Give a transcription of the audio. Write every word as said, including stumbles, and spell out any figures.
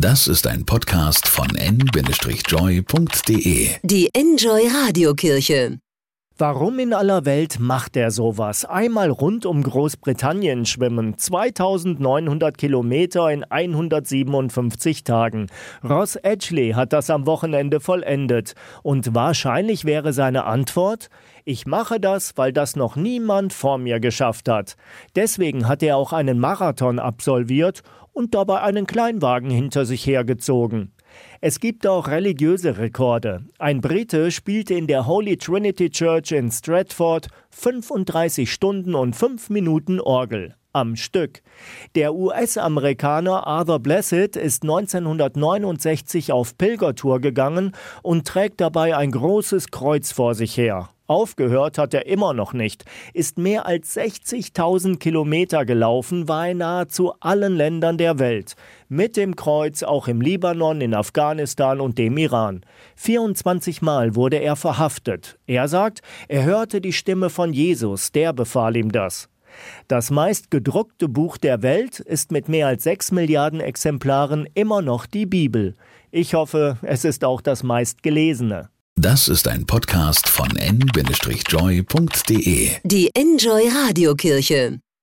Das ist ein Podcast von n Bindestrich joy punkt de. Die Enjoy Radiokirche. Warum in aller Welt macht er sowas? Einmal rund um Großbritannien schwimmen, zweitausendneunhundert Kilometer in hundertsiebenundfünfzig Tagen. Ross Edgley hat das am Wochenende vollendet. Und wahrscheinlich wäre seine Antwort: Ich mache das, weil das noch niemand vor mir geschafft hat. Deswegen hat er auch einen Marathon absolviert und dabei einen Kleinwagen hinter sich hergezogen. Es gibt auch religiöse Rekorde. Ein Brite spielte in der Holy Trinity Church in Stratford fünfunddreißig Stunden und fünf Minuten Orgel am Stück. Der U S-Amerikaner Arthur Blessitt ist neunzehnhundertneunundsechzig auf Pilgertour gegangen und trägt dabei ein großes Kreuz vor sich her. Aufgehört hat er immer noch nicht, ist mehr als sechzigtausend Kilometer gelaufen, war in nahezu allen Ländern der Welt. Mit dem Kreuz auch im Libanon, in Afghanistan und dem Iran. vierundzwanzig Mal wurde er verhaftet. Er sagt, er hörte die Stimme von Jesus, der befahl ihm das. Das meist gedruckte Buch der Welt ist mit mehr als sechs Milliarden Exemplaren immer noch die Bibel. Ich hoffe, es ist auch das meistgelesene. Das ist ein Podcast von n Bindestrich joy punkt de. Die Enjoy Radiokirche.